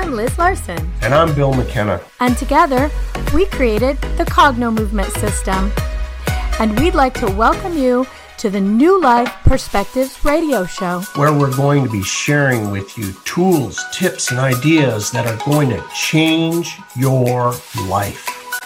I'm Liz Larson. And I'm Bill McKenna. And together, we created the Cogno Movement System. And we'd like to welcome you to the New Life Perspectives radio show, where we're going to be sharing with you tools, tips, and ideas that are going to change your life.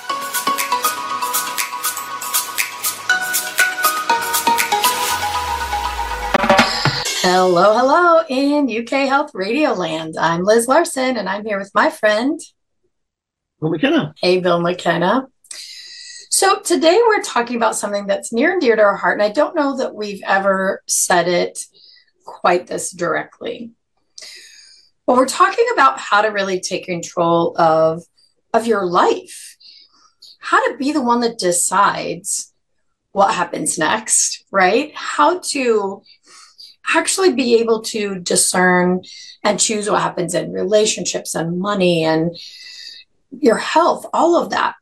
Hello in UK Health Radio Land. I'm Liz Larson, and I'm here with my friend, Bill McKenna. Hey, Bill McKenna. So today we're talking about something that's near and dear to our heart, and I don't know that we've ever said it quite this directly. But we're talking about how to really take control of your life, how to be the one that decides what happens next, right? How to actually be able to discern and choose what happens in relationships and money and your health, all of that.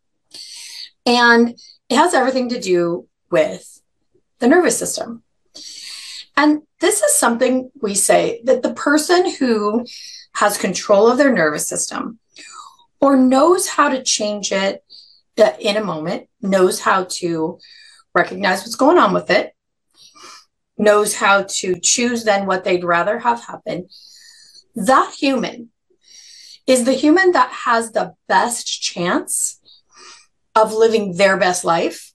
And it has everything to do with the nervous system. And this is something we say that the person who has control of their nervous system or knows how to change it in a moment, knows how to recognize what's going on with it, knows how to choose then what they'd rather have happen, that human is the human that has the best chance of living their best life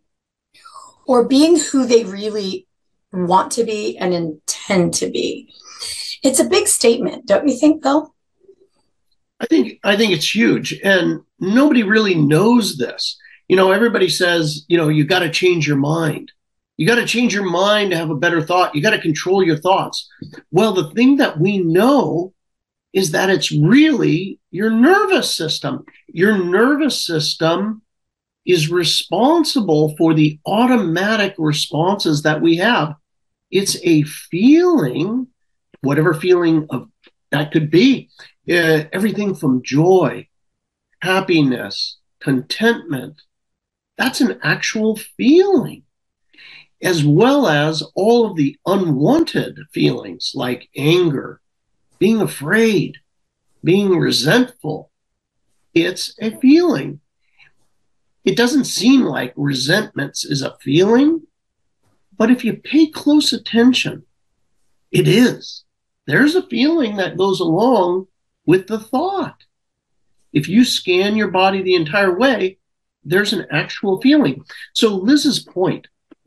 or being who they really want to be and intend to be. It's a big statement, don't you think, Bill? I think it's huge, and nobody really knows this. You know, everybody says, you got to change your mind. You got to change your mind to have a better thought. You got to control your thoughts. Well, the thing that we know is that it's really your nervous system. Your nervous system is responsible for the automatic responses that we have. It's a feeling, whatever feeling of that could be, everything from joy, happiness, contentment. That's an actual feeling, as well as all of the unwanted feelings like anger, being afraid, being resentful. It's a feeling. It doesn't seem like resentment is a feeling, but if you pay close attention, it is. There's a feeling that goes along with the thought. If you scan your body the entire way, there's an actual feeling. So Liz's point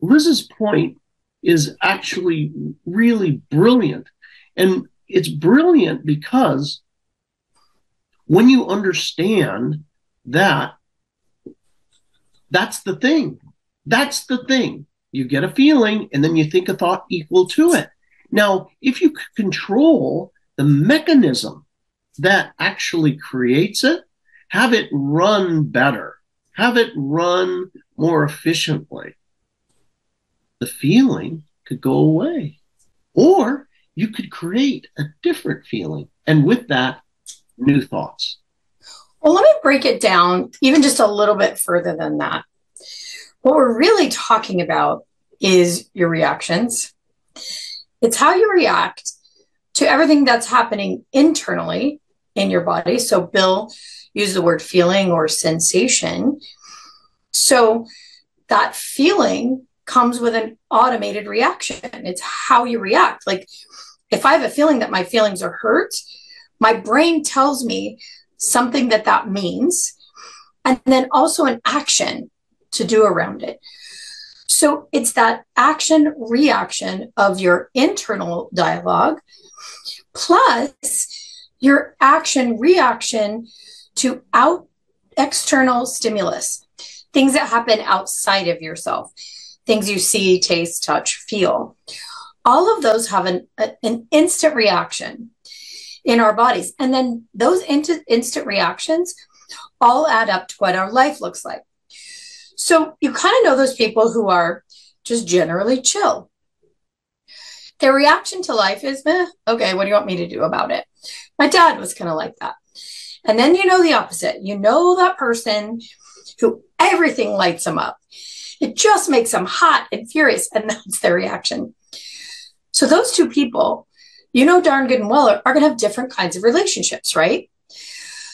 is actually really brilliant. And it's brilliant because when you understand that, that's the thing. You get a feeling and then you think a thought equal to it. Now, if you control the mechanism that actually creates it, have it run better, have it run more efficiently, the feeling could go away. Or you could create a different feeling. And with that, new thoughts. Well, let me break it down even just a little bit further than that. What we're really talking about is your reactions. It's how you react to everything that's happening internally in your body. So Bill used the word feeling or sensation. So that feeling comes with an automated reaction. It's how you react. Like if I have a feeling that my feelings are hurt, my brain tells me something that means, and then also an action to do around it. So it's that action reaction of your internal dialogue plus your action reaction to external stimulus, things that happen outside of yourself, things you see, taste, touch, feel. All of those have an instant reaction in our bodies. And then those instant reactions all add up to what our life looks like. So you kind of know those people who are just generally chill. Their reaction to life is, okay, what do you want me to do about it? My dad was kind of like that. And then you know the opposite. You know that person who everything lights them up. It just makes them hot and furious, and that's their reaction. So those two people, you know darn good and well, are going to have different kinds of relationships, right?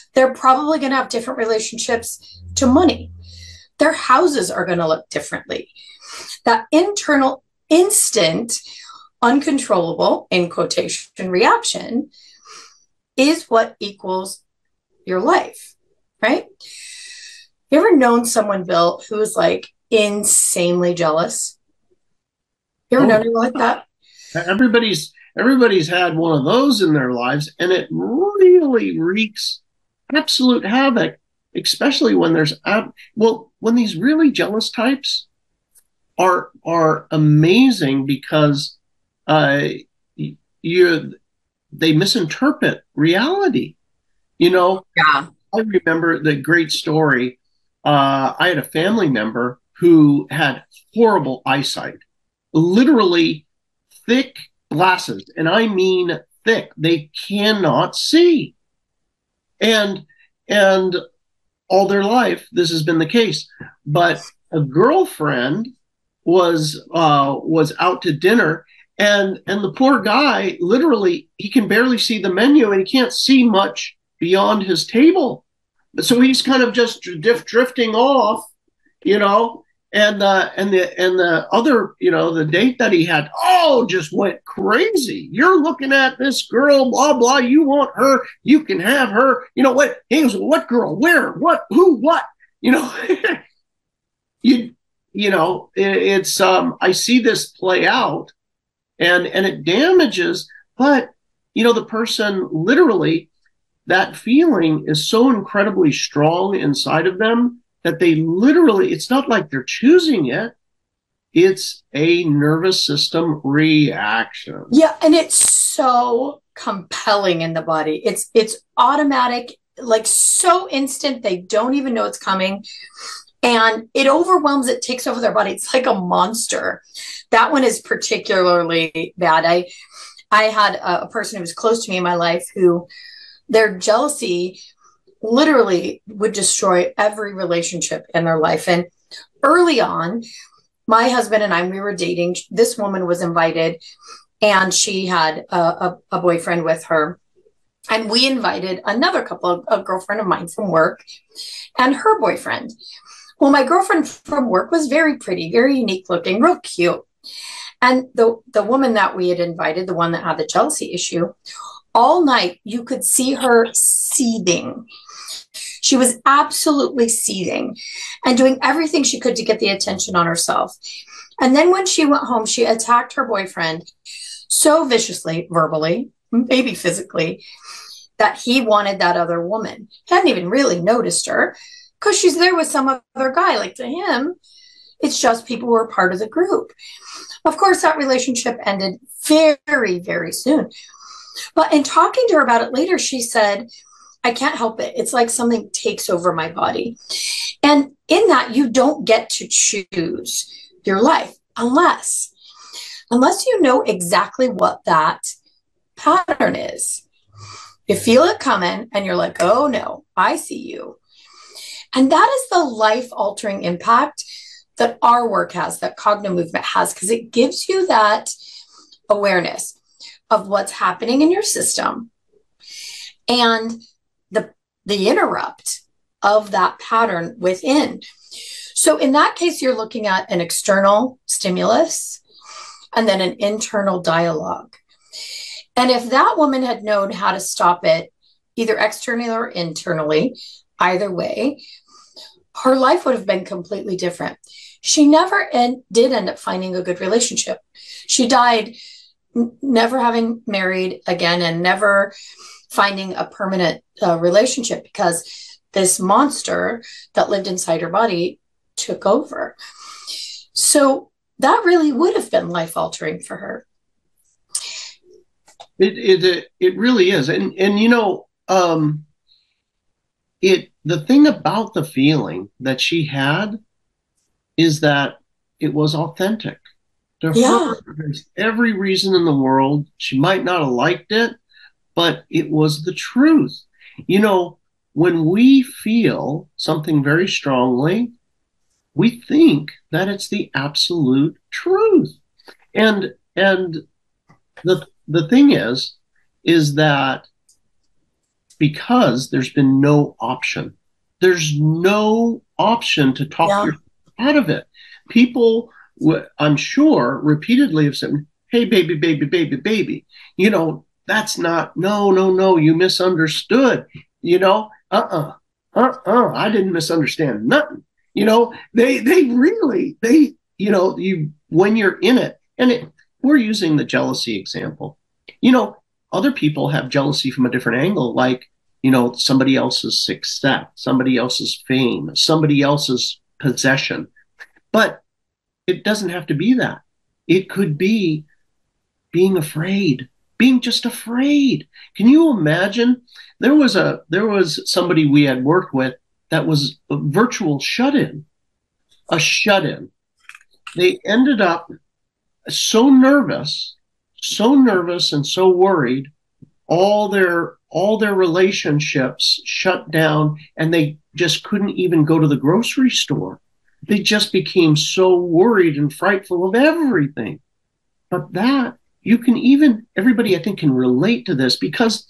They're probably going to have different relationships to money. Their houses are going to look differently. That internal, instant, uncontrollable, in quotation, reaction is what equals your life, right? You ever known someone, Bill, who is like insanely jealous? You ever known anyone like that? Everybody's had one of those in their lives, and it really wreaks absolute havoc, especially when when these really jealous types are amazing because they misinterpret reality. Yeah. I remember the great story. I had a family member who had horrible eyesight, literally thick glasses, and I mean thick. They cannot see, and all their life this has been the case. But a girlfriend was out to dinner, and the poor guy, literally, he can barely see the menu, and he can't see much beyond his table. So he's kind of just drifting off, and the other, the date that he had, just went crazy. You're looking at this girl, blah, blah. You want her, you can have her. You know what? He goes, what girl? Where? What? Who? What? It's I see this play out, and it damages, but the person, literally, that feeling is so incredibly strong inside of them that they literally, it's not like they're choosing it. It's a nervous system reaction. Yeah, and it's so compelling in the body. It's automatic, like so instant, they don't even know it's coming. And it overwhelms, it takes over their body. It's like a monster. That one is particularly bad. I had a person who was close to me in my life who their jealousy literally would destroy every relationship in their life. And early on, my husband and I, we were dating. This woman was invited, and she had a boyfriend with her. And we invited another couple, a girlfriend of mine from work and her boyfriend. Well, my girlfriend from work was very pretty, very unique looking, real cute. And the woman that we had invited, the one that had the jealousy issue, all night you could see her seething. She was absolutely seething and doing everything she could to get the attention on herself. And then when she went home, she attacked her boyfriend so viciously, verbally, maybe physically, that he wanted that other woman. He hadn't even really noticed her because she's there with some other guy. Like, to him, it's just people who are part of the group. Of course, that relationship ended very, very soon. But in talking to her about it later, she said, I can't help it. It's like something takes over my body. And in that, you don't get to choose your life unless you know exactly what that pattern is. You feel it coming and you're like, oh no, I see you. And that is the life-altering impact that our work has, that Cogno Movement has, because it gives you that awareness of what's happening in your system and the interrupt of that pattern within. So in that case, you're looking at an external stimulus and then an internal dialogue. And if that woman had known how to stop it, either externally or internally, either way, her life would have been completely different. She never did end up finding a good relationship. She died never having married again and never finding a permanent relationship because this monster that lived inside her body took over. So that really would have been life-altering for her. It really is. And the thing about the feeling that she had is that it was authentic. To her, there's every reason in the world she might not have liked it, but it was the truth. When we feel something very strongly, we think that it's the absolute truth. And the thing is that because there's been no option. There's no option to talk yourself out of it. People, I'm sure, repeatedly have said, hey, baby, baby, baby, baby, you know, that's not, no, you misunderstood, you know, I didn't misunderstand nothing. You know, they really, you know, when you're in it, and we're using the jealousy example, you know, other people have jealousy from a different angle, like, you know, somebody else's success, somebody else's fame, somebody else's possession. But it doesn't have to be that. It could be being afraid, being just afraid. Can you imagine? There was somebody we had worked with that was a virtual shut-in, a shut-in. They ended up so nervous and so worried, all their relationships shut down, and they just couldn't even go to the grocery store. They just became so worried and frightful of everything. But that, everybody I think can relate to this, because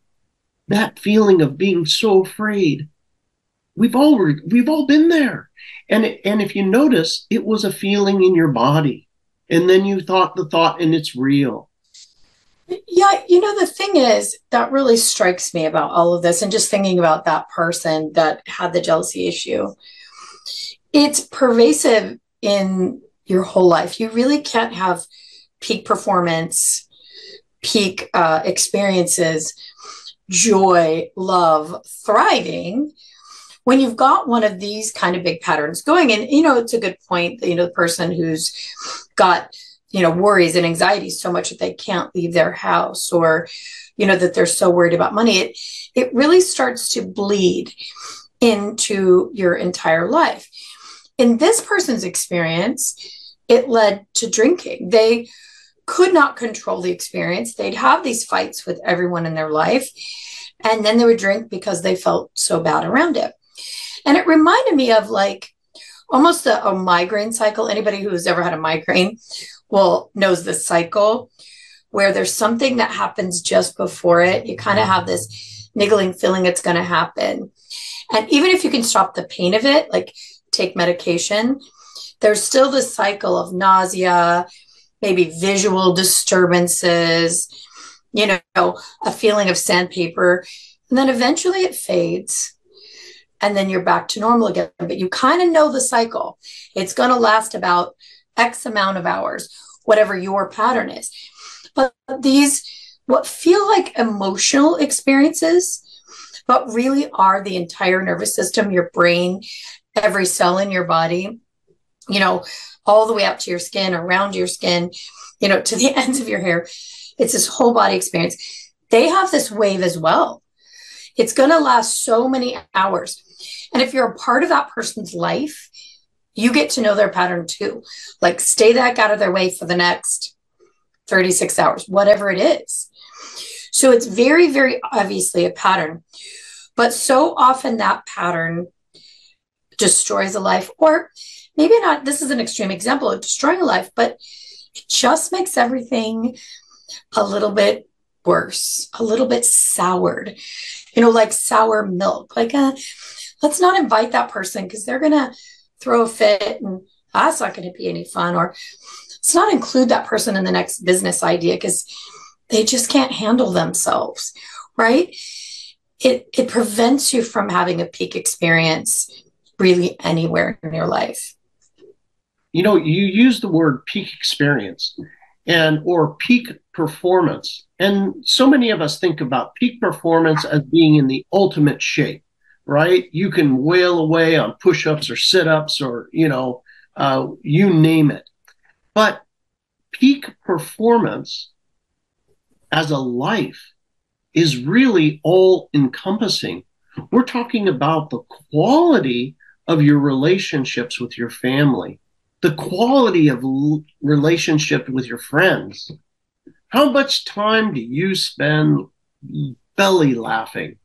that feeling of being so afraid, we've all been there. And if you notice, it was a feeling in your body, and then you thought the thought, and it's real. Yeah, you know, the thing is, that really strikes me about all of this, and just thinking about that person that had the jealousy issue, it's pervasive in your whole life. You really can't have peak performance, peak experiences, joy, love, thriving, when you've got one of these kind of big patterns going. And, you know, it's a good point that, you know, the person who's got, you know, worries and anxiety so much that they can't leave their house, or, you know, that they're so worried about money, it really starts to bleed into your entire life. In this person's experience, it led to drinking. They could not control the experience. They'd have these fights with everyone in their life, and then they would drink because they felt so bad around it. And it reminded me of like almost a migraine cycle. Anybody who's ever had a migraine knows this cycle, where there's something that happens just before it. You kind of have this niggling feeling it's going to happen. And even if you can stop the pain of it, like take medication, there's still this cycle of nausea, maybe visual disturbances, you know, a feeling of sandpaper. And then eventually it fades, and then you're back to normal again. But you kind of know the cycle. It's going to last about X amount of hours, whatever your pattern is. But these, what feel like emotional experiences, but really are the entire nervous system, your brain, every cell in your body, you know, all the way up to your skin, around your skin, you know, to the ends of your hair. It's this whole body experience. They have this wave as well. It's going to last so many hours. And if you're a part of that person's life, you get to know their pattern too. Like, stay the heck out of their way for the next 36 hours, whatever it is. So it's very, very obviously a pattern. But so often that pattern destroys a life, or maybe not. This is an extreme example of destroying a life, but it just makes everything a little bit worse, a little bit soured, you know, like sour milk. Like, let's not invite that person because they're going to throw a fit, and that's not going to be any fun. Or let's not include that person in the next business idea because they just can't handle themselves, right? It prevents you from having a peak experience really anywhere in your life. You know, you use the word peak experience or peak performance. And so many of us think about peak performance as being in the ultimate shape, right? You can wail away on push-ups or sit-ups or, you know, you name it. But peak performance as a life is really all encompassing. We're talking about the quality of your relationships with your family, the quality of relationship with your friends. How much time do you spend belly laughing?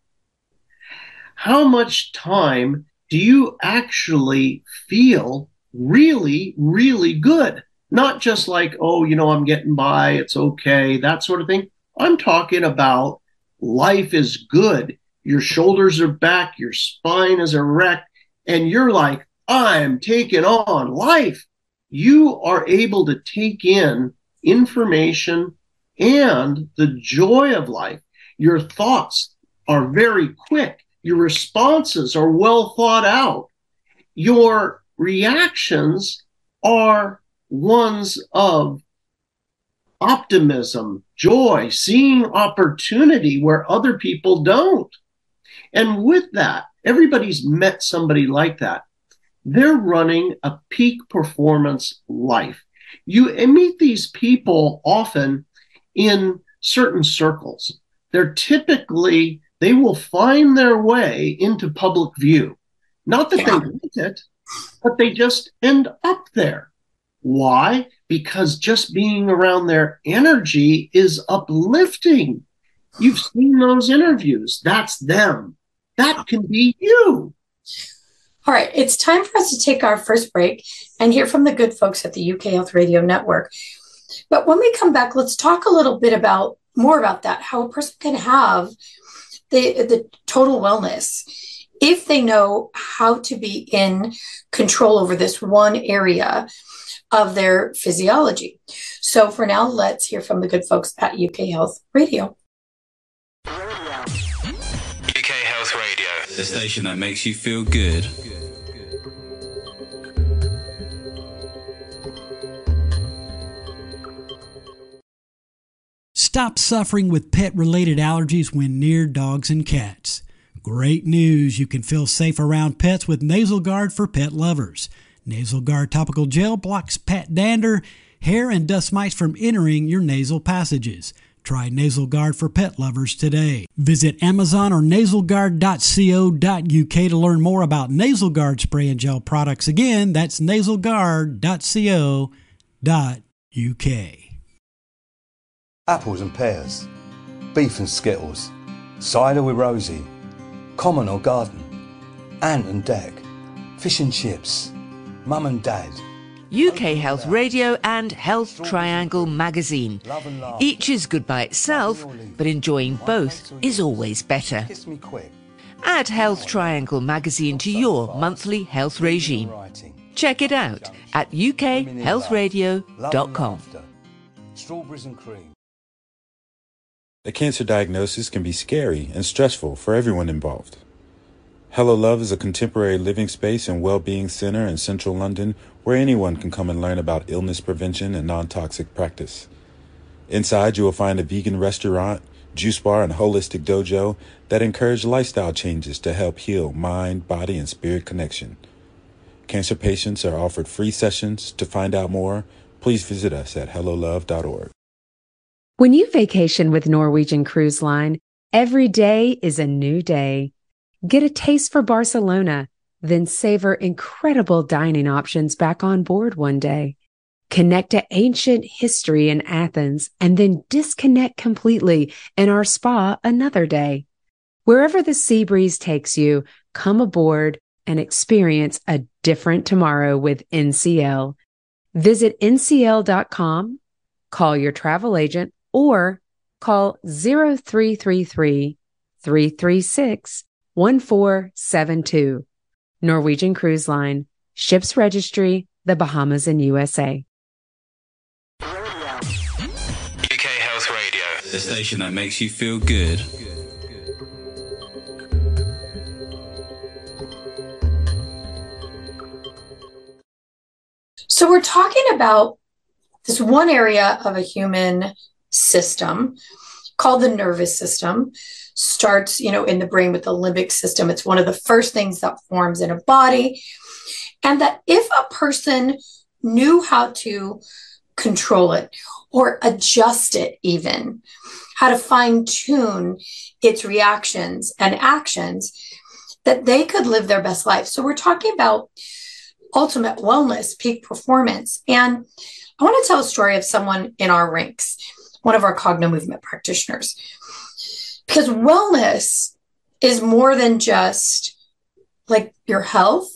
How much time do you actually feel really, really good? Not just like, oh, you know, I'm getting by, it's okay, that sort of thing. I'm talking about life is good. your shoulders are back, your spine is erect, and you're like, I'm taking on life. You are able to take in information and the joy of life. Your thoughts are very quick. Your responses are well thought out. Your reactions are ones of optimism, joy, seeing opportunity where other people don't. And with that, everybody's met somebody like that. They're running a peak performance life. You meet these people often in certain circles. They will find their way into public view. Not that they want it, but they just end up there. Why? Because just being around their energy is uplifting. You've seen those interviews. That's them. That can be you. All right, it's time for us to take our first break and hear from the good folks at the UK Health Radio Network. But when we come back, let's talk a little bit more about that, how a person can have the total wellness if they know how to be in control over this one area of their physiology. So for now, let's hear from the good folks at UK Health Radio. UK Health Radio, the station that makes you feel good. Stop suffering with pet-related allergies when near dogs and cats. Great news! You can feel safe around pets with Nasal Guard for pet lovers. Nasal Guard topical gel blocks pet dander, hair, and dust mites from entering your nasal passages. Try Nasal Guard for pet lovers today. Visit Amazon or nasalguard.co.uk to learn more about Nasal Guard spray and gel products. Again, that's nasalguard.co.uk. Apples and pears, beef and skittles, cider with Rosie, common or garden, ant and deck, fish and chips, mum and dad. UK Health Radio and Health Triangle magazine. Each is good by itself, but enjoying both is always better. Kiss me quick. Add Health Triangle magazine to your monthly health regime. Check it out at ukhealthradio.com. Strawberries and cream. A cancer diagnosis can be scary and stressful for everyone involved. Hello Love is a contemporary living space and well-being center in central London where anyone can come and learn about illness prevention and non-toxic practice. Inside, you will find a vegan restaurant, juice bar, and holistic dojo that encourage lifestyle changes to help heal mind, body, and spirit connection. Cancer patients are offered free sessions. To find out more, please visit us at hellolove.org. When you vacation with Norwegian Cruise Line, every day is a new day. Get a taste for Barcelona, then savor incredible dining options back on board one day. Connect to ancient history in Athens, and then disconnect completely in our spa another day. Wherever the sea breeze takes you, come aboard and experience a different tomorrow with NCL. Visit ncl.com, call your travel agent, or call 0333-336-1472. Norwegian Cruise Line, Ships Registry, the Bahamas and USA. UK Health Radio, the station that makes you feel good. So we're talking about this one area of a human system called the nervous system. Starts, in the brain with the limbic system. It's one of the first things that forms in a body. And that if a person knew how to control it or adjust it, even how to fine tune its reactions and actions, that they could live their best life. So we're talking about ultimate wellness, peak performance. And I want to tell a story of someone in our ranks, one of our Cogno Movement practitioners. Because wellness is more than just like your health.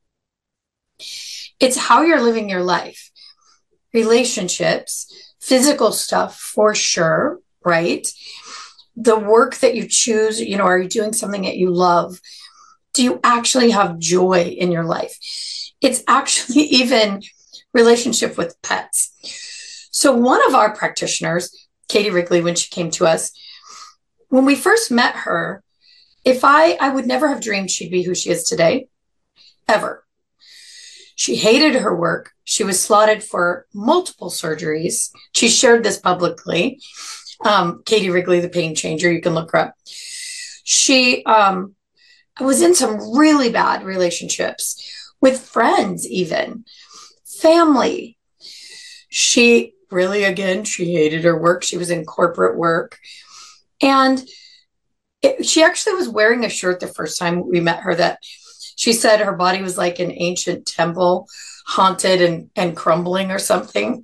It's how you're living your life, relationships, physical stuff for sure, right? the work that you choose, are you doing something that you love? Do you actually have joy in your life? It's actually even relationship with pets. So one of our practitioners, Katie Wrigley, when she came to us, when we first met her, I would never have dreamed she'd be who she is today, ever. She hated her work. She was slotted for multiple surgeries. She shared this publicly. Katie Wrigley, the pain changer, you can look her up. She was in some really bad relationships with friends, even family. She hated her work. She was in corporate work. And she actually was wearing a shirt the first time we met her that she said her body was like an ancient temple, haunted and crumbling or something.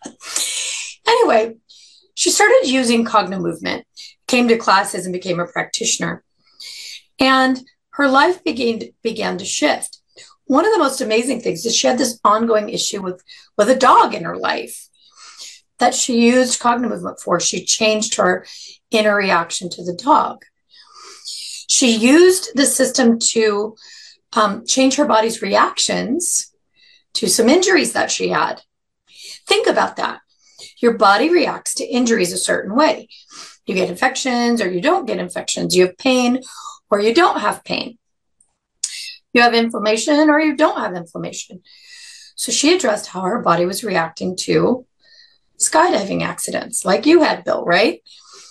Anyway, she started using Cognimovement, came to classes and became a practitioner. And her life began to shift. One of the most amazing things is she had this ongoing issue with a dog in her life that she used Cognimovement for. She changed her inner reaction to the dog. She used the system to change her body's reactions to some injuries that she had. Think about that. Your body reacts to injuries a certain way. You get infections or you don't get infections. You have pain or you don't have pain. You have inflammation or you don't have inflammation. So she addressed how her body was reacting to skydiving accidents like you had, Bill, right?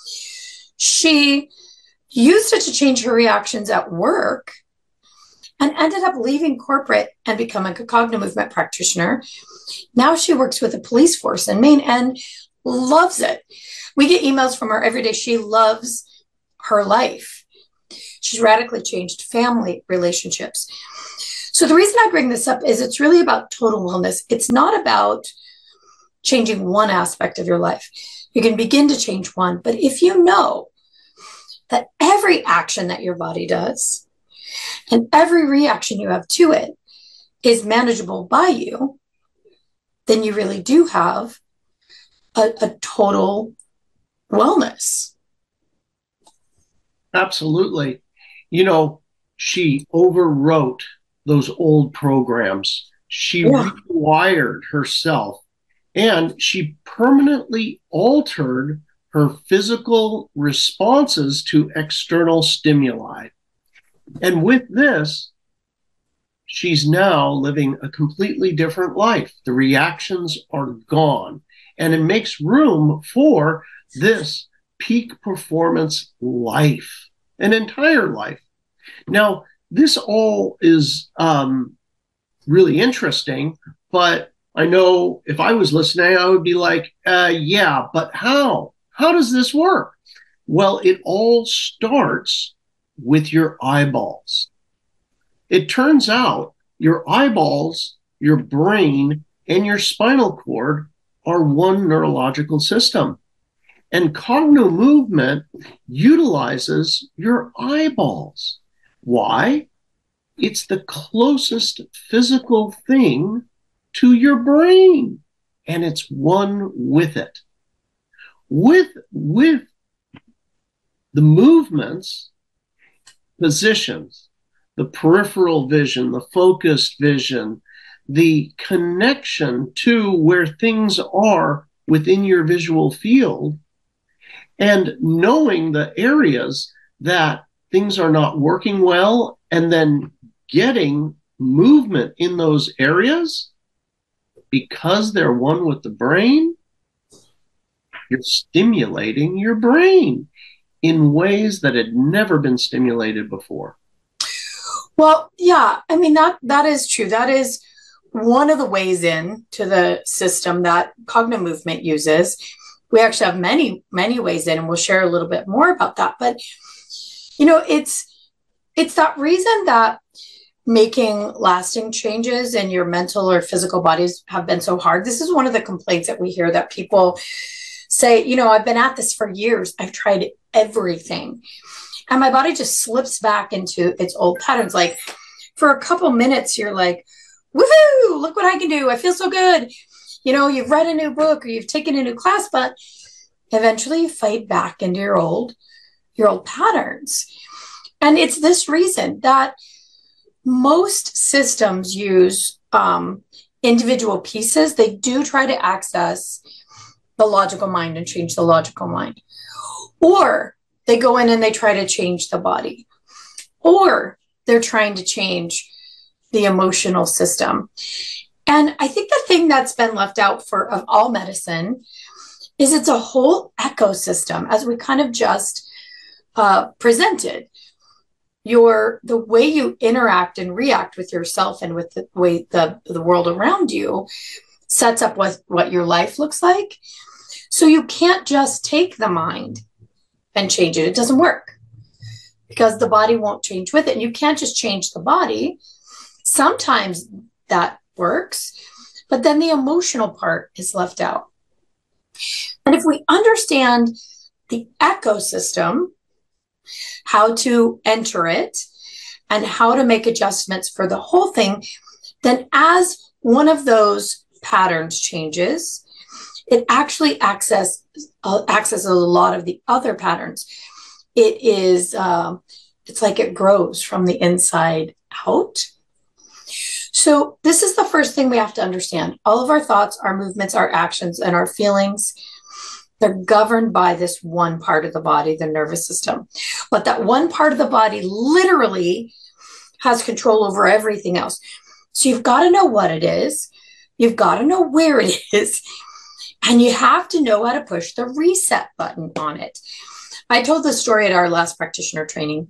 She used it to change her reactions at work and ended up leaving corporate and becoming a Cognimovement practitioner. Now she works with the police force in Maine and loves it. We get emails from her every day. She loves her life. She's radically changed family relationships. So the reason I bring this up is it's really about total wellness. It's not about changing one aspect of your life. You can begin to change one, but if you know that every action that your body does and every reaction you have to it is manageable by you, then you really do have a total wellness. Absolutely. She overwrote those old programs. She rewired herself and she permanently altered her physical responses to external stimuli. And with this, she's now living a completely different life. The reactions are gone, and it makes room for this peak performance life, an entire life. Now, this all is really interesting, but I know if I was listening, I would be like, yeah, but how? How does this work? Well, it all starts with your eyeballs. It turns out your eyeballs, your brain, and your spinal cord are one neurological system. And Cognimovement utilizes your eyeballs. Why? It's the closest physical thing to your brain, and it's one with it. With the movements, positions, the peripheral vision, the focused vision, the connection to where things are within your visual field, and knowing the areas that things are not working well, and then getting movement in those areas because they're one with the brain, you're stimulating your brain in ways that had never been stimulated before. Well, yeah, I mean, that is true. That is one of the ways into the system that Cognimovement uses. We actually have many, many ways in, and we'll share a little bit more about that. But, it's that reason that making lasting changes in your mental or physical bodies have been so hard. This is one of the complaints that we hear, that people say, I've been at this for years. I've tried everything. And my body just slips back into its old patterns. Like for a couple minutes, you're like, woohoo, look what I can do. I feel so good. You've read a new book or you've taken a new class, but eventually you fade back into your old your old patterns. And it's this reason that most systems use individual pieces. They do try to access the logical mind and change the logical mind. Or they go in and they try to change the body. Or they're trying to change the emotional system. And I think the thing that's been left out of all medicine is it's a whole ecosystem, as we kind of just presented. The way you interact and react with yourself and with the way the world around you sets up what your life looks like. So you can't just take the mind and change it. It doesn't work because the body won't change with it. And you can't just change the body. Sometimes that works, but then the emotional part is left out. And if we understand the ecosystem, how to enter it, and how to make adjustments for the whole thing, then as one of those patterns changes, it actually accesses a lot of the other patterns. It's like it grows from the inside out. So this is the first thing we have to understand. All of our thoughts, our movements, our actions, and our feelings, they're governed by this one part of the body, the nervous system. But that one part of the body literally has control over everything else. So you've got to know what it is. You've got to know where it is. And you have to know how to push the reset button on it. I told the story at our last practitioner training.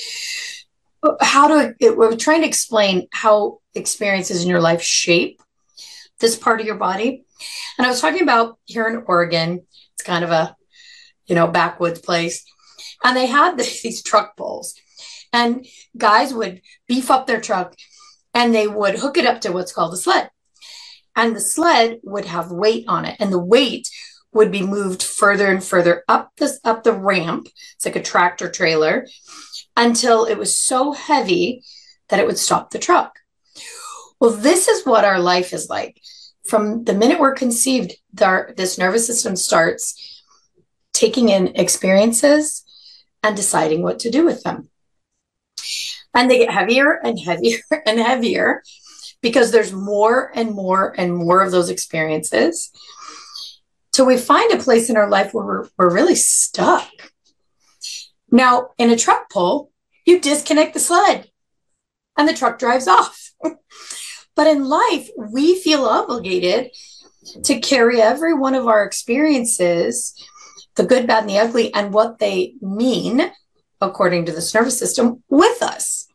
We're trying to explain how experiences in your life shape this part of your body. And I was talking about here in Oregon, it's kind of a, backwoods place. And they had these truck pulls. And guys would beef up their truck and they would hook it up to what's called a sled. And the sled would have weight on it. And the weight would be moved further and further up the ramp. It's like a tractor trailer until it was so heavy that it would stop the truck. Well, this is what our life is like. From the minute we're conceived, this nervous system starts taking in experiences and deciding what to do with them. And they get heavier and heavier and heavier because there's more and more and more of those experiences. So we find a place in our life where we're really stuck. Now, in a truck pull, you disconnect the sled and the truck drives off. But in life, we feel obligated to carry every one of our experiences, the good, bad, and the ugly, and what they mean, according to this nervous system, with us.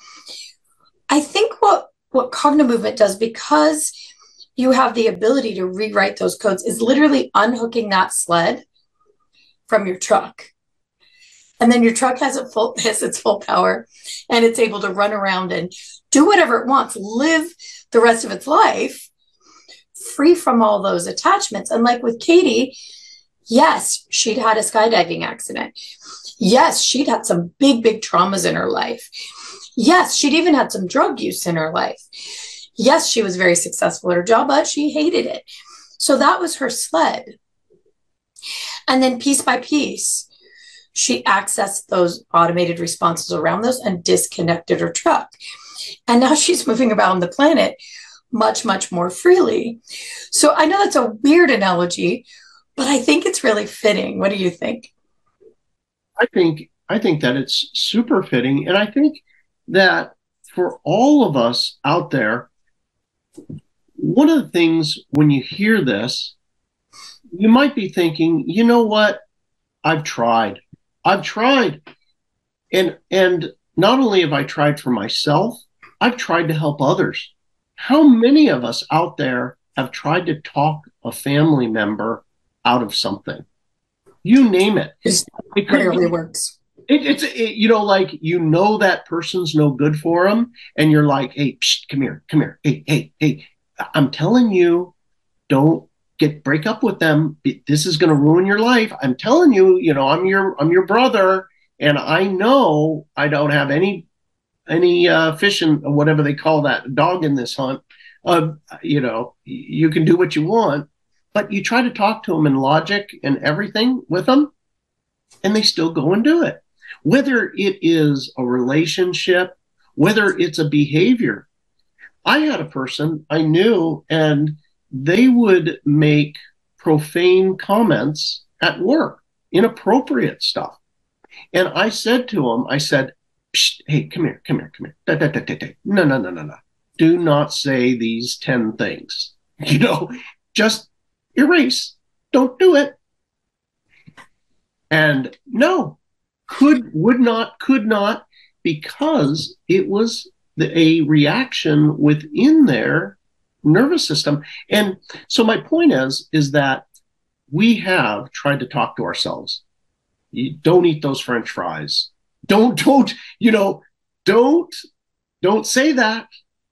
I think what cognitive movement does, because you have the ability to rewrite those codes, is literally unhooking that sled from your truck. And then your truck has its full power, and it's able to run around and do whatever it wants, live the rest of its life free from all those attachments. And like with Katie, yes, she'd had a skydiving accident. Yes, she'd had some big, big traumas in her life. Yes, she'd even had some drug use in her life. Yes, she was very successful at her job, but she hated it. So that was her sled. And then piece by piece, she accessed those automated responses around those and disconnected her truck. And now she's moving around the planet much, much more freely. So I know that's a weird analogy, but I think it's really fitting. What do you think? I think that it's super fitting. And I think that for all of us out there, one of the things when you hear this, you might be thinking, you know what? I've tried. And not only have I tried for myself, I've tried to help others. How many of us out there have tried to talk a family member out of something? You name it. It rarely works. It's that person's no good for them, and you're like, hey, psh, come here. Hey, I'm telling you, don't break up with them. This is going to ruin your life. I'm telling you, I'm your brother, and I know I don't have any fishing or whatever they call that dog in this hunt. You can do what you want, but you try to talk to them in logic and everything with them, and they still go and do it. whether it is a relationship, whether it's a behavior. I had a person I knew, and they would make profane comments at work, inappropriate stuff. And I said to him, I said, hey, come here. No. Do not say these 10 things. Just erase. Don't do it. And no, could not, because it was a reaction within their nervous system. And so my point is that we have tried to talk to ourselves. You don't eat those French fries. Don't say that,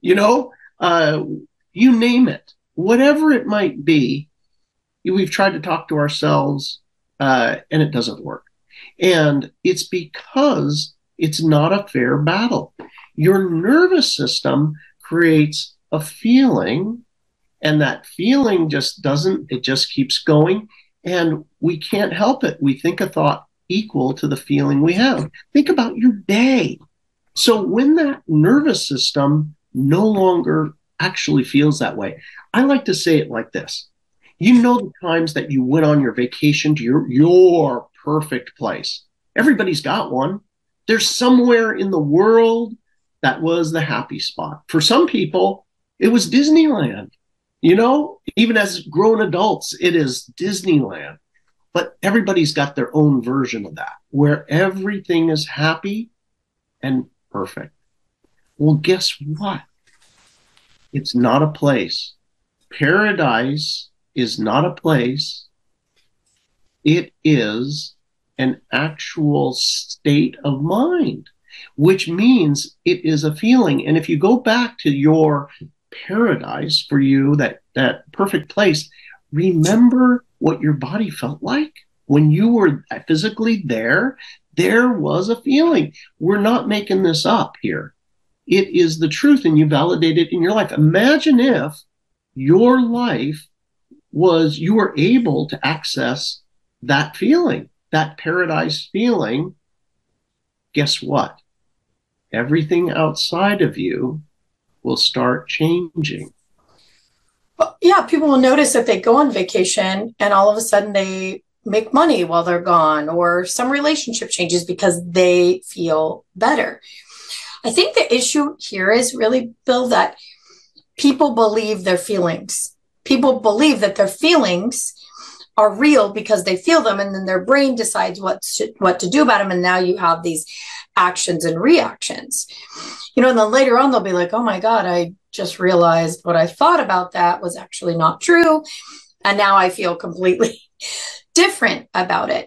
you name it, whatever it might be. We've tried to talk to ourselves, and it doesn't work. And it's because it's not a fair battle. Your nervous system creates a feeling, and that feeling just keeps going, and we can't help it. We think a thought equal to the feeling we have. Think about your day. So when that nervous system no longer actually feels that way, I like to say it like this. The times that you went on your vacation to your perfect place. Everybody's got one. There's somewhere in the world that was the happy spot. For some people, it was Disneyland. Even as grown adults, it is Disneyland. But everybody's got their own version of that, where everything is happy and perfect. Well, guess what? It's not a place. Paradise is not a place. It is an actual state of mind, which means it is a feeling. And if you go back to your paradise for you, that perfect place, remember what your body felt like when you were physically there. There was a feeling. We're not making this up here. It is the truth, and you validate it in your life. Imagine if your life you were able to access that feeling, that paradise feeling. Guess what? Everything outside of you will start changing. Well, yeah, people will notice that they go on vacation and all of a sudden they make money while they're gone, or some relationship changes because they feel better. I think the issue here is really, Bill, that people believe their feelings. People believe that their feelings are real because they feel them, and then their brain decides what to do about them. And now you have these actions and reactions, and then later on they'll be like, oh my God, I just realized what I thought about that was actually not true. And now I feel completely different about it.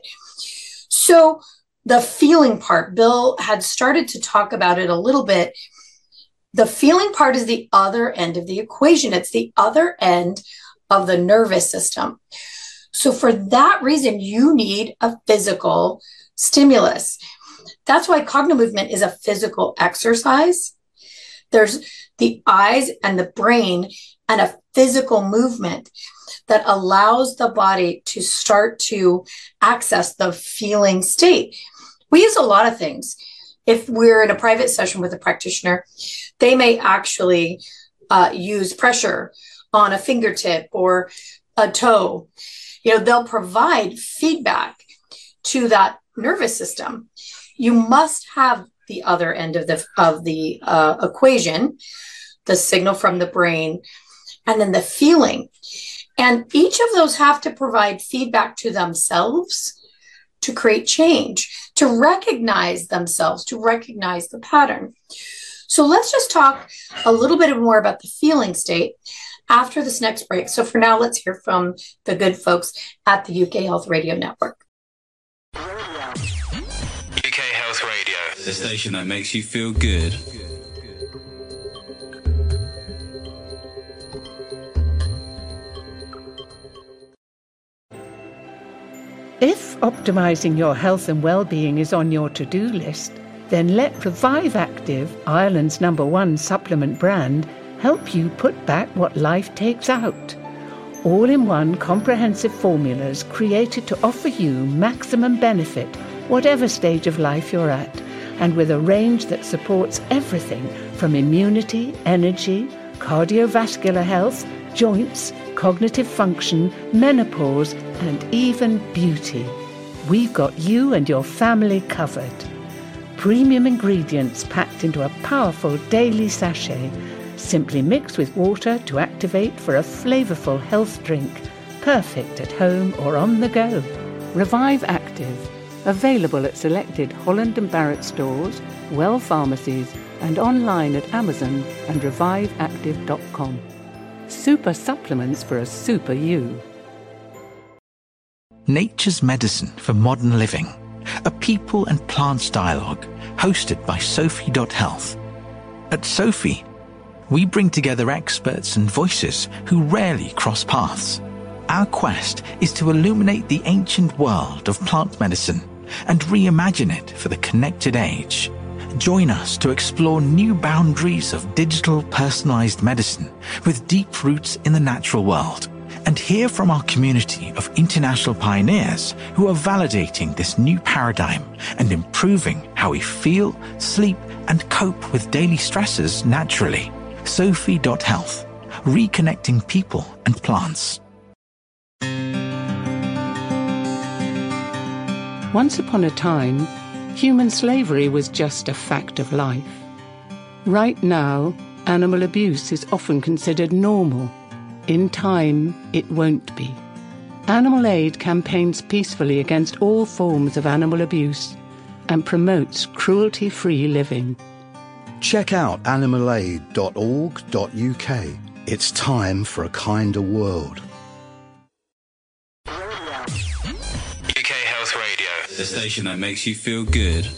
So the feeling part, Bill had started to talk about it a little bit. The feeling part is the other end of the equation. It's the other end of the nervous system. So for that reason, you need a physical stimulus. That's why cognitive movement is a physical exercise. There's the eyes and the brain and a physical movement that allows the body to start to access the feeling state. We use a lot of things. If we're in a private session with a practitioner, they may actually use pressure on a fingertip or a toe. They'll provide feedback to that nervous system. You must have the other end of the equation, the signal from the brain, and then the feeling. And each of those have to provide feedback to themselves to create change, to recognize themselves, to recognize the pattern. So let's just talk a little bit more about the feeling state after this next break. So for now, let's hear from the good folks at the UK Health Radio Network. UK Health Radio, the station that makes you feel good. If optimising your health and well-being is on your to-do list, then let Revive Active, Ireland's #1 supplement brand, help you put back what life takes out. All-in-one comprehensive formulas created to offer you maximum benefit whatever stage of life you're at, and with a range that supports everything from immunity, energy, cardiovascular health, joints, cognitive function, menopause, and even beauty. We've got you and your family covered. Premium ingredients packed into a powerful daily sachet. Simply mix with water to activate for a flavourful health drink. Perfect at home or on the go. Revive Active. Available at selected Holland & Barrett stores, Well pharmacies, and online at Amazon and reviveactive.com. Super supplements for a super you. Nature's Medicine for Modern Living, a people and plants dialogue hosted by Sophie.health. At Sophie, we bring together experts and voices who rarely cross paths. Our quest is to illuminate the ancient world of plant medicine and reimagine it for the connected age. Join us to explore new boundaries of digital personalized medicine with deep roots in the natural world, and hear from our community of international pioneers who are validating this new paradigm and improving how we feel, sleep, and cope with daily stresses naturally. Sophie.health, reconnecting people and plants. Once upon a time, human slavery was just a fact of life. Right now, animal abuse is often considered normal. In time, it won't be. Animal Aid campaigns peacefully against all forms of animal abuse and promotes cruelty-free living. Check out animalaid.org.uk. It's time for a kinder world. UK Health Radio, the station that makes you feel good.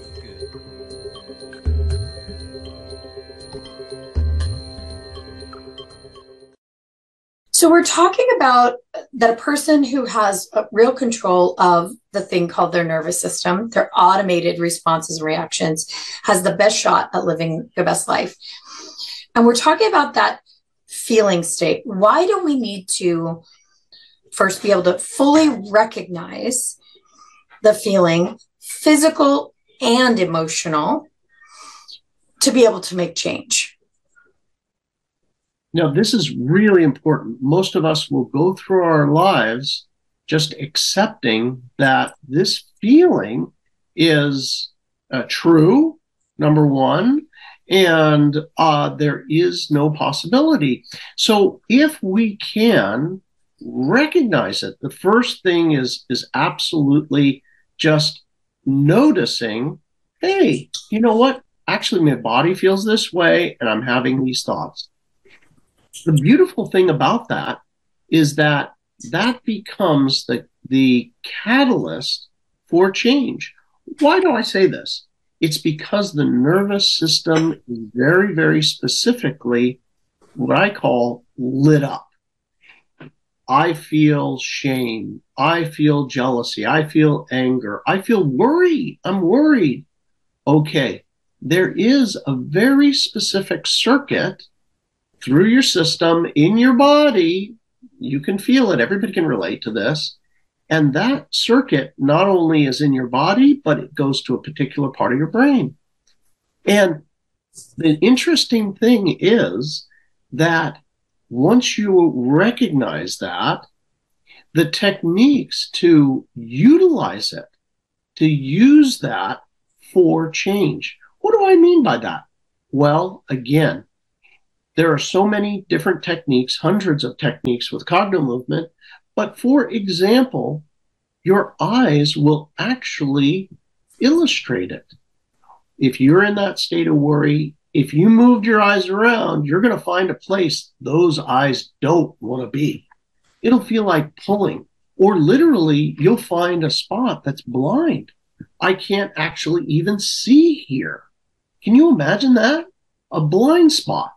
So we're talking about that a person who has a real control of the thing called their nervous system, their automated responses and reactions, has the best shot at living their best life. And we're talking about that feeling state. Why do we need to first be able to fully recognize the feeling, physical and emotional, to be able to make change? Now, this is really important. Most of us will go through our lives just accepting that this feeling is true, number one, and there is no possibility. So if we can recognize it, the first thing is absolutely just noticing, hey, you know what? Actually, my body feels this way, and I'm having these thoughts. The beautiful thing about that is that becomes the catalyst for change. Why do I say this? It's because the nervous system is very, very specifically what I call lit up. I feel shame. I feel jealousy. I feel anger. I feel worry. I'm worried. Okay, there is a very specific circuit through your system, in your body. You can feel it. Everybody can relate to this. And that circuit not only is in your body, but it goes to a particular part of your brain. And the interesting thing is that once you recognize that, the techniques to utilize it, to use that for change. What do I mean by that? Well, again, there are so many different techniques, hundreds of techniques with cognitive movement. But for example, your eyes will actually illustrate it. If you're in that state of worry, if you moved your eyes around, you're going to find a place those eyes don't want to be. It'll feel like pulling, or literally you'll find a spot that's blind. I can't actually even see here. Can you imagine that? A blind spot.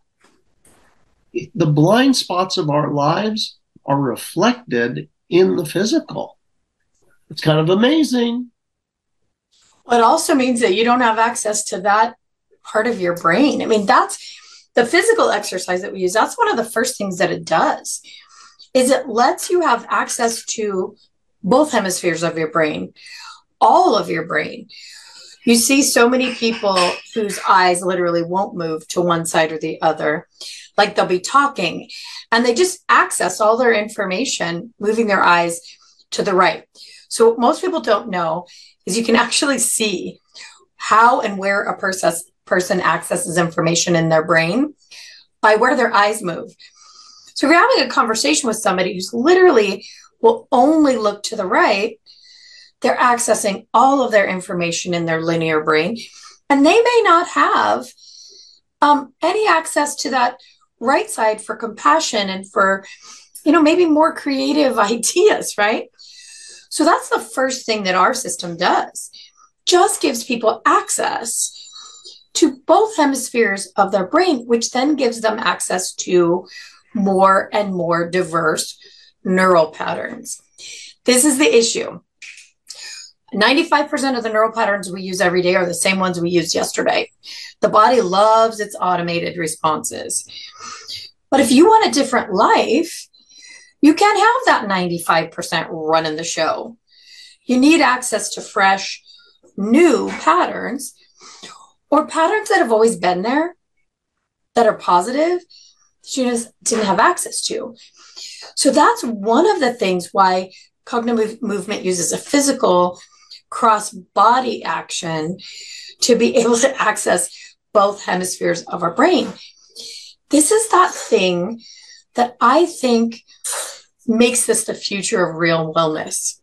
The blind spots of our lives are reflected in the physical. It's kind of amazing. Well, it also means that you don't have access to that part of your brain. I mean, that's the physical exercise that we use. That's one of the first things that it does, is it lets you have access to both hemispheres of your brain. all of your brain. You see so many people whose eyes literally won't move to one side or the other. Like they'll be talking and they just access all their information, moving their eyes to the right. So what most people don't know is you can actually see how and where a person accesses information in their brain by where their eyes move. So if you're having a conversation with somebody who's literally will only look to the right, they're accessing all of their information in their linear brain, and they may not have any access to that right side for compassion and for, maybe more creative ideas, right? So that's the first thing that our system does. Just gives people access to both hemispheres of their brain, which then gives them access to more and more diverse neural patterns. This is the issue. 95% of the neural patterns we use every day are the same ones we used yesterday. The body loves its automated responses. But if you want a different life, you can't have that 95% running the show. You need access to fresh, new patterns, or patterns that have always been there, that are positive, that you just didn't have access to. So that's one of the things why cognitive movement uses a physical cross-body action to be able to access both hemispheres of our brain. This is that thing that I think makes this the future of real wellness.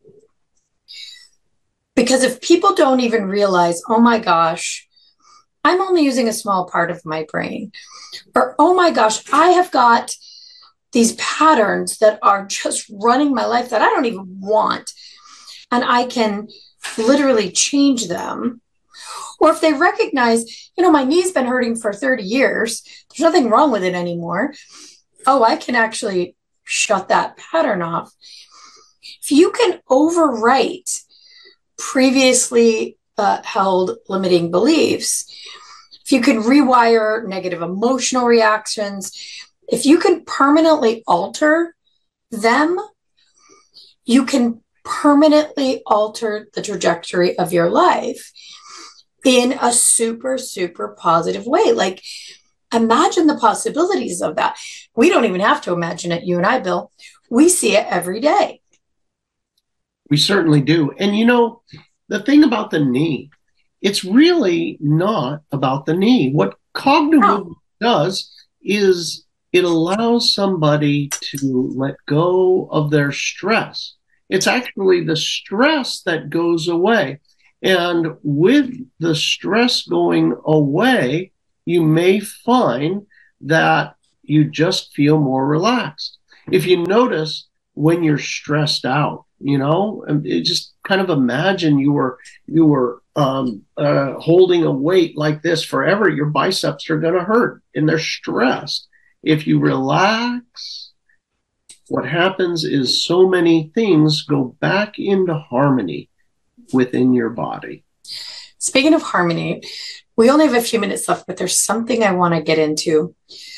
Because if people don't even realize, oh my gosh, I'm only using a small part of my brain, or oh my gosh, I have got these patterns that are just running my life that I don't even want, and I can literally change them. Or if they recognize, my knee's been hurting for 30 years, there's nothing wrong with it anymore. Oh, I can actually shut that pattern off. If you can overwrite previously held limiting beliefs, if you can rewire negative emotional reactions, if you can permanently alter them, you can permanently alter the trajectory of your life in a super, super positive way. Like, imagine the possibilities of that. We don't even have to imagine it, you and I, Bill. We see it every day. We certainly do. And the thing about the knee, it's really not about the knee. What cognitive does is it allows somebody to let go of their stress. It's actually the stress that goes away. And with the stress going away, you may find that you just feel more relaxed. If you notice when you're stressed out, just kind of imagine you were holding a weight like this forever, your biceps are going to hurt and they're stressed. If you relax, what happens is so many things go back into harmony within your body. Speaking of harmony, we only have a few minutes left, but there's something I want to get into.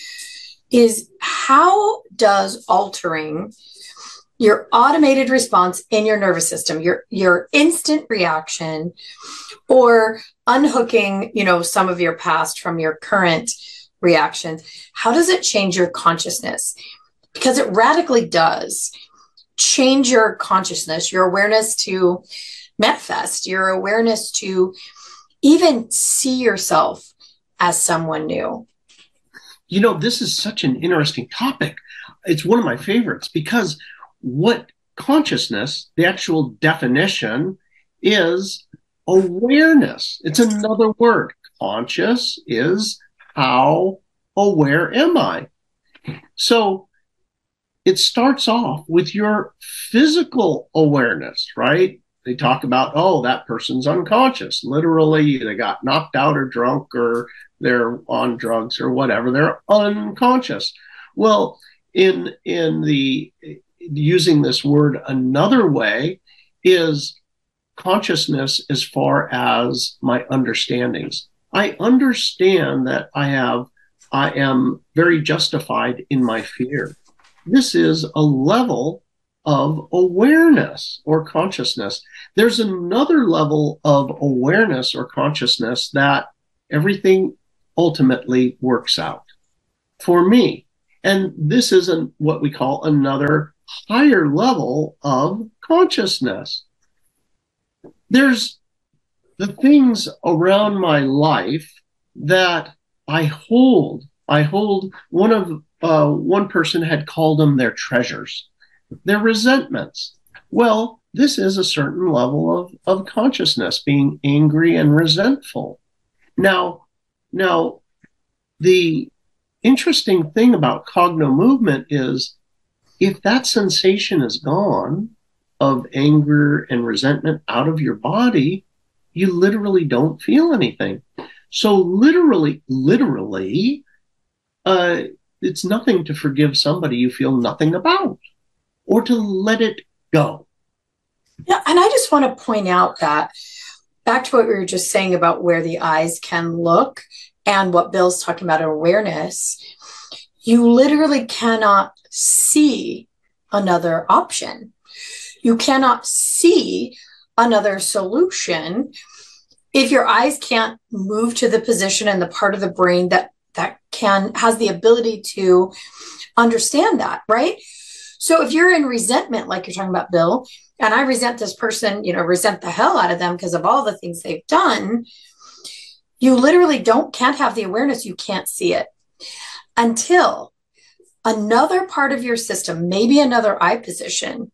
Is how does altering your automated response in your nervous system, your instant reaction, or unhooking, some of your past from your current reactions, how does it change your consciousness? Because it radically does change your consciousness, your awareness to manifest, your awareness to even see yourself as someone new. This is such an interesting topic. It's one of my favorites because what consciousness, the actual definition, is awareness. It's another word. Conscious is how aware am I? So it starts off with your physical awareness, right? They talk about, oh, that person's unconscious. Literally, they got knocked out or drunk or they're on drugs or whatever. They're unconscious. Well, in the using this word another way is consciousness as far as my understandings. I understand that I am very justified in my fear. This is a level of awareness or consciousness. There's another level of awareness or consciousness that everything ultimately works out for me. And this is what we call another higher level of consciousness. There's the things around my life that I hold. One person had called them their treasures, their resentments. Well, this is a certain level of consciousness, being angry and resentful. Now, the interesting thing about cogno movement is if that sensation is gone of anger and resentment out of your body, you literally don't feel anything. So literally, it's nothing to forgive somebody you feel nothing about or to let it go. Yeah, and I just want to point out that back to what we were just saying about where the eyes can look and what Bill's talking about, awareness, you literally cannot see another option. You cannot see another solution if your eyes can't move to the position and the part of the brain that has the ability to understand that, right? So if you're in resentment, like you're talking about, Bill, and I resent this person, resent the hell out of them because of all the things they've done, you literally can't have the awareness. You can't see it until another part of your system, maybe another eye position,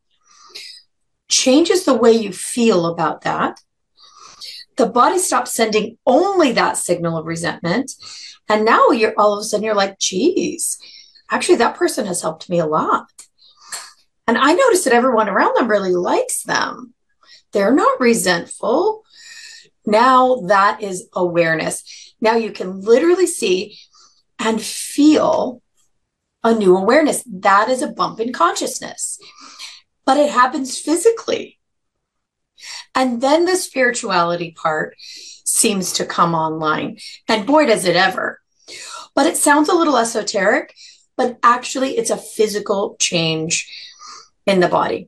changes the way you feel about that. The body stops sending only that signal of resentment. And now all of a sudden you're like, geez, actually that person has helped me a lot. And I notice that everyone around them really likes them. They're not resentful. Now that is awareness. Now you can literally see and feel a new awareness. That is a bump in consciousness. But it happens physically. And then the spirituality part seems to come online. And boy, does it ever. But it sounds a little esoteric, but actually it's a physical change in the body.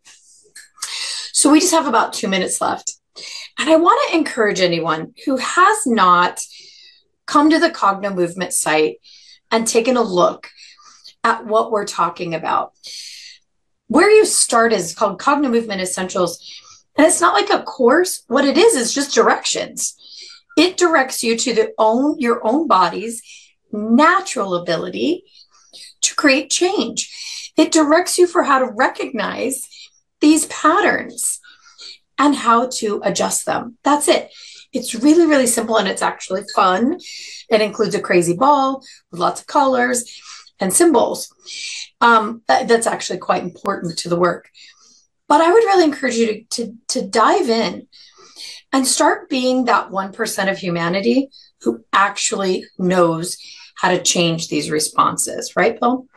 So we just have about 2 minutes left. And I want to encourage anyone who has not come to the Cogno Movement site and taken a look at what we're talking about. Where you start is called Cogno Movement Essentials. And it's not like a course. What it is just directions. It directs you to your own body's natural ability to create change. It directs you for how to recognize these patterns and how to adjust them. That's it. It's really, really simple, and it's actually fun. It includes a crazy ball with lots of colors and symbols. That's actually quite important to the work. But I would really encourage you to dive in and start being that 1% of humanity who actually knows how to change these responses. Right, Bill?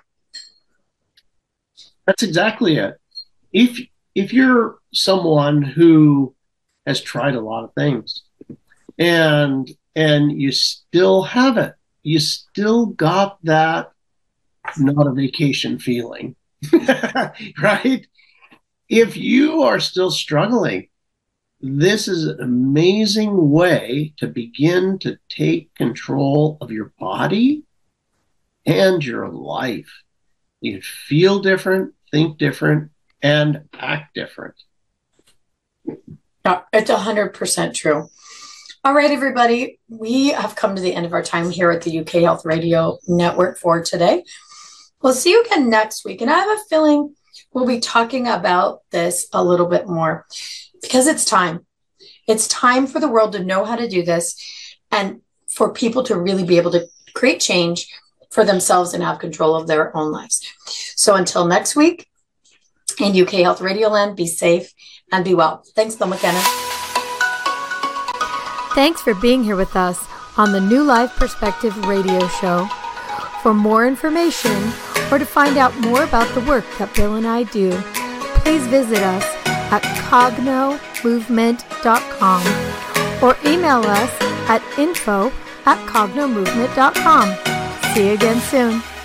That's exactly it. If you're someone who has tried a lot of things and you still have it, you still got that not a vacation feeling, right? If you are still struggling, this is an amazing way to begin to take control of your body and your life. You feel different, think different, and act different. Yeah, it's 100% true. All right, everybody, we have come to the end of our time here at the UK Health Radio Network for today. We'll see you again next week. And I have a feeling we'll be talking about this a little bit more because it's time. It's time for the world to know how to do this and for people to really be able to create change for themselves and have control of their own lives. So until next week, in UK Health Radio Land, be safe and be well. Thanks, Bill McKenna. Thanks for being here with us on the New Life Perspective radio show. For more information or to find out more about the work that Bill and I do, please visit us at cognomovement.com or email us at info@cognomovement.com. See you again soon.